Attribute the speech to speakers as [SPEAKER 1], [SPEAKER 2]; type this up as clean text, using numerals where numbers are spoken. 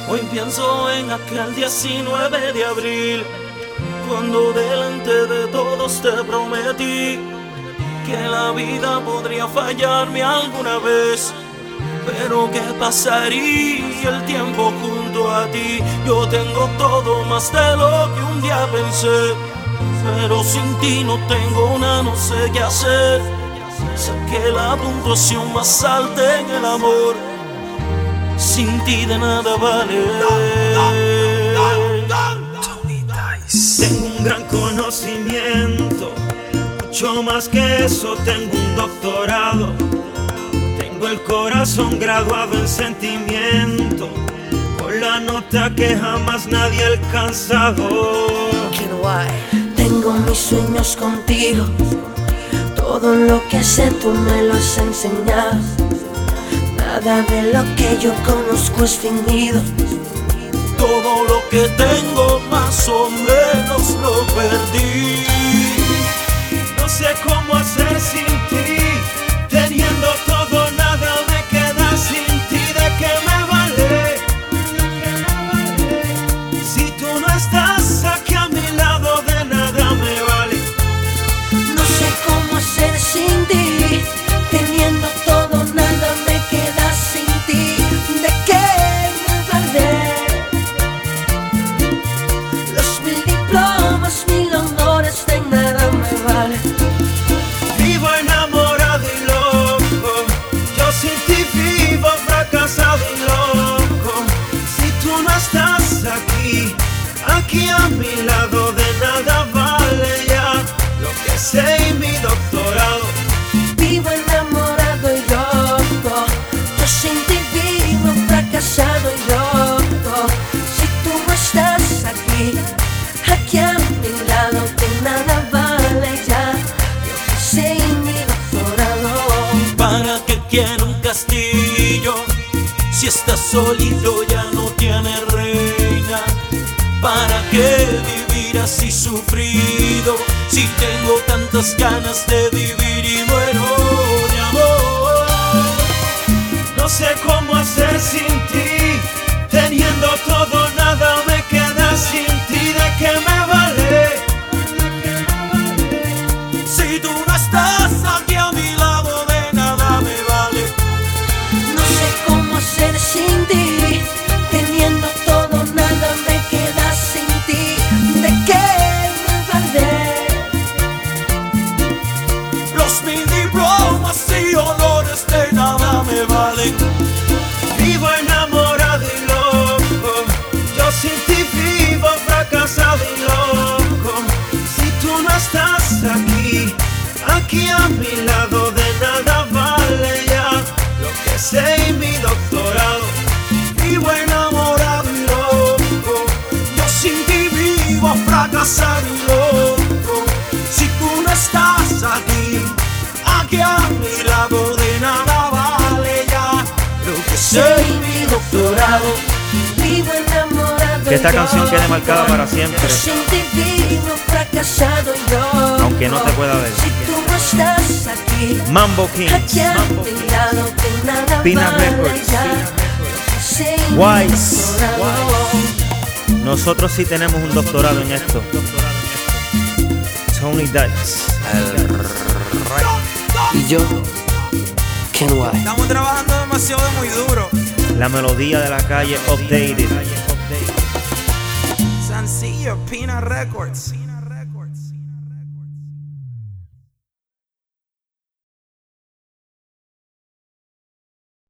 [SPEAKER 1] Hoy pienso en aquel 19 de abril, cuando delante de todos te prometí que la vida podría fallarme alguna vez. Pero ¿qué pasaría el tiempo junto a ti? Yo tengo todo más de lo que un día pensé, pero sin ti no tengo nada, no sé qué hacer. Saqué la puntuación más alta en el amor, sin ti de nada vale.
[SPEAKER 2] Tengo un gran conocimiento, mucho más que eso, tengo un doctorado. Tengo el corazón graduado en sentimiento, con la nota que jamás nadie ha alcanzado.
[SPEAKER 3] Tengo mis sueños contigo, todo lo que sé tú me lo has enseñado. Nada de lo que yo conozco es fingido.
[SPEAKER 1] Todo lo que tengo más o menos lo perdí.
[SPEAKER 2] No sé cómo hacer sin ti, teniendo todo nada me queda sin ti. ¿De qué me vale? Si tú no estás aquí a mi lado, de nada me vale.
[SPEAKER 3] No sé cómo hacer sin ti, teniendo todo nada me queda sin ti. ¿De qué me vale? Los 1000 diplomas, 1000 honores, de nada me vale.
[SPEAKER 2] Vivo enamorado y loco, yo sin ti vivo fracasado y loco. Si tú no estás aquí a mi lado, de nada vale ya lo que sé y mi doctorado.
[SPEAKER 3] Vivo enamorado y loco, yo sin ti vivo fracasado y loco. Si tú no estás aquí a mi lado, de nada vale ya lo que sé y mi doctorado.
[SPEAKER 1] ¿Para qué quiero un castillo si estás solito ya no tiene reina? ¿Para qué vivir así sufrido si tengo tantas ganas de vivir y muero de amor?
[SPEAKER 2] No sé cómo hacer sin ti, teniendo todo nada me queda sin ti. ¿De qué me vale?
[SPEAKER 1] Si tú no estás aquí a mi lado, de nada me vale.
[SPEAKER 3] No sé cómo hacer sin ti, teniendo todo nada me queda sin ti. ¿De qué me vale?
[SPEAKER 1] Los 1000 diplomas y honores, de nada me valen.
[SPEAKER 2] Vivo enamorado y loco, yo sin ti vivo fracasado y loco. Si tú no estás aquí a mi lado, de nada vale ya lo que sé y mi doctorado.
[SPEAKER 1] Vivo enamorado y loco, yo sin ti vivo fracasado y loco. Si tú no estás aquí a mi lado, de nada vale ya lo que sé y mi doctorado.
[SPEAKER 3] Vivo enamorado
[SPEAKER 4] Que esta
[SPEAKER 3] y
[SPEAKER 4] canción
[SPEAKER 3] loco,
[SPEAKER 4] quede marcada para siempre,
[SPEAKER 3] yo sin ti vivo fracasado y loco.
[SPEAKER 4] aunque no te pueda ver.
[SPEAKER 3] Si tú no estás aquí
[SPEAKER 4] Mambo Kings,
[SPEAKER 3] aquí a mi lado, de nada
[SPEAKER 4] Pina
[SPEAKER 3] vale
[SPEAKER 4] Records,
[SPEAKER 3] ya lo que sé y mi
[SPEAKER 4] Wise.
[SPEAKER 3] doctorado.
[SPEAKER 4] Nosotros sí tenemos un doctorado en esto. Tony Dice.
[SPEAKER 5] Y yo, Ken White.
[SPEAKER 6] Estamos trabajando demasiado muy duro.
[SPEAKER 4] La melodía de la calle updated.
[SPEAKER 6] Sencillo, Pina Records.